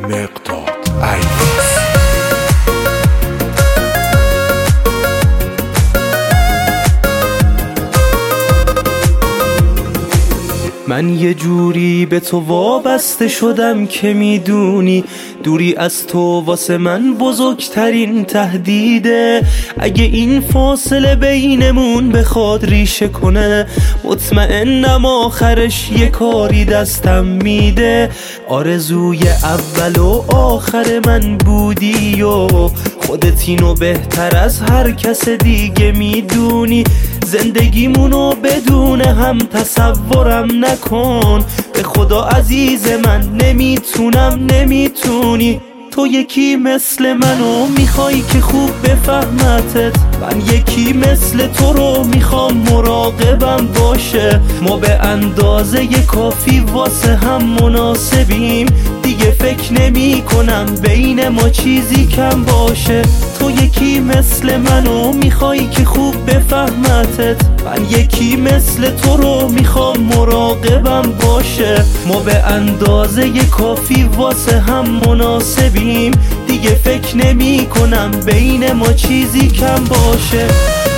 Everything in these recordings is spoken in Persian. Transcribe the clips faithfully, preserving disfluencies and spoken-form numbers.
مقداد عیاض. من یه جوری به تو وابسته شدم که میدونی دوری از تو واسه من بزرگترین تهدیده. اگه این فاصله بینمون بخواد ریشه کنه مطمئنم آخرش یه کاری دستم میده. آرزوی اول و آخر من بودی و خودت اینو بهتر از هر کس دیگه میدونی. زندگیمونو بدون هم تصورم نکن، به خدا عزیز من نمیتونم نمیتونی. تو یکی مثل منو میخوای که خوب بفهمتت، من یکی مثل تو رو میخوام مراقبم باشه. ما به اندازه کافی واسه هم مناسبیم، دیگه فکر نمی کنم بین ما چیزی کم باشه. تو یکی مثل منو میخوای که خوب بفهمتت، من یکی مثل تو رو میخوام مراقبم باشه. ما به اندازه کافی واسه هم مناسبیم، دیگه فکر نمی کنم بین ما چیزی کم باشه.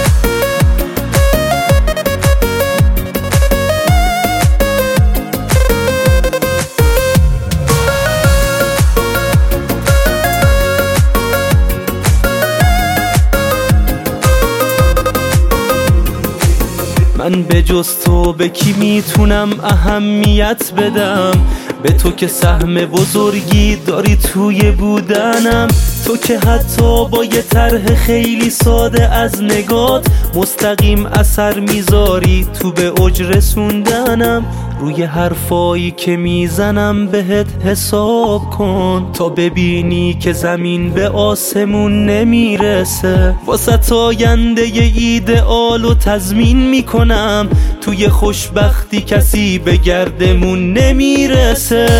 من به جز تو به کی میتونم اهمیت بدم؟ به تو که سهم بزرگی داری توی بودنم. تو که حتی با یه طرح خیلی ساده از نگات مستقیم اثر میذاری تو به اوج رسوندنم. روی حرفایی که میزنم بهت حساب کن تا ببینی که زمین به آسمون نمیرسه. واسه آینده ی ایدئال و تضمین میکنم توی خوشبختی کسی به گردمون نمیرسه.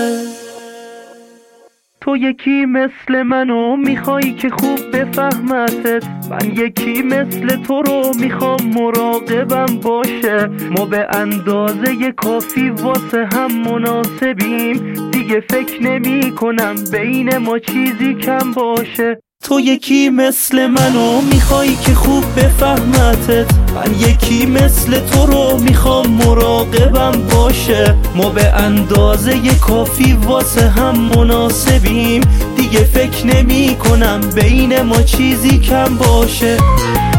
تو یکی مثل منو میخوای که خوب بفهمتت، من یکی مثل تو رو میخوام مراقبم باشه. ما به اندازه کافی واسه هم مناسبیم، دیگه فکر نمی کنم بین ما چیزی کم باشه. تو یکی مثل منو میخوای که خوب بفهمتت، من یکی مثل تو رو میخوام مراقبم باشه. ما به اندازه کافی واسه هم مناسبیم، دیگه فکر نمی کنم بین ما چیزی کم باشه.